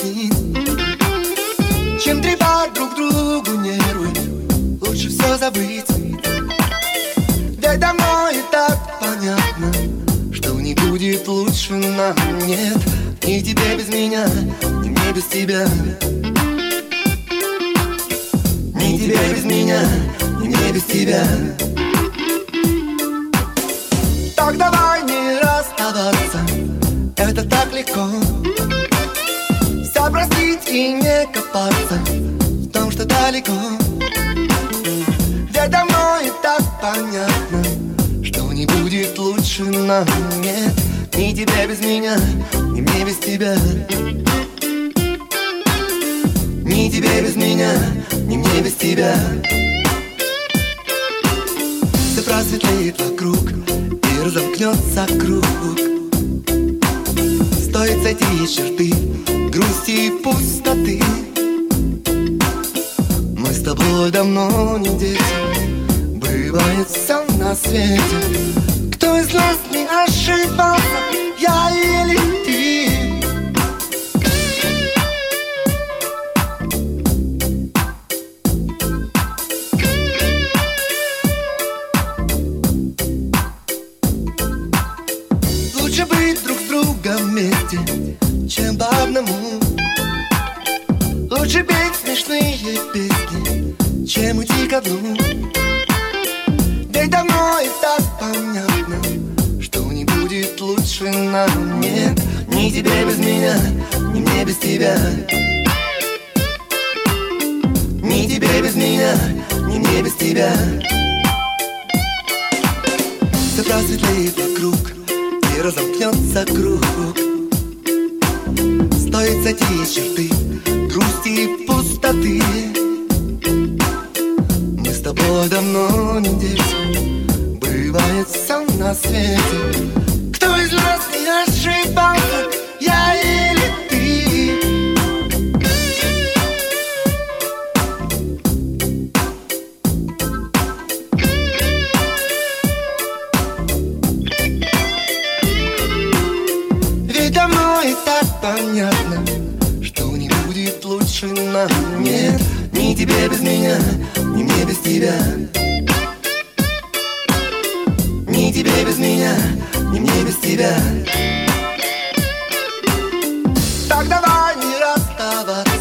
дни, чем трепать друг другу нервы. Лучше все забыть. Ведь давно и так понятно, что не будет лучше нам. Нет, ни тебе без меня, ни мне без тебя. Ни тебе без меня, ни мне без тебя. Так давай не расставаться, это так легко. Все простить и не копаться в том, что далеко. Ведь давно и так понятно, что не будет лучше нам. Нет, ни тебе без меня, ни мне без тебя. Ни тебе без меня, ни мне без тебя. Все просветлеет вокруг и разомкнется круг. Стоит сойти из черты грусти и пустоты. Мы с тобой давно не дети, бывает все на свете. Кто из нас не ошибался, я или ты? Лучше быть друг с другом вместе, чем по одному. Лучше петь смешные песни, чем уйти ко дну. Ведь давно и так понятно, что не будет лучше нам. Нет, ни тебе без меня, ни мне без тебя. Ни тебе без меня, ни мне без тебя. Все просветлеет вокруг и разомкнется круг. Стоит сойти из черты грусти и пустоты. Мы с тобой давно не дети, бывает все на свете. Кто из нас не ошибался, я или ты? Ведь давно и так понятно, что не будет лучше нам. Нет, ни тебе без меня, ни мне без тебя. Ни тебе без меня, ни мне без тебя. Так давай не расставаться,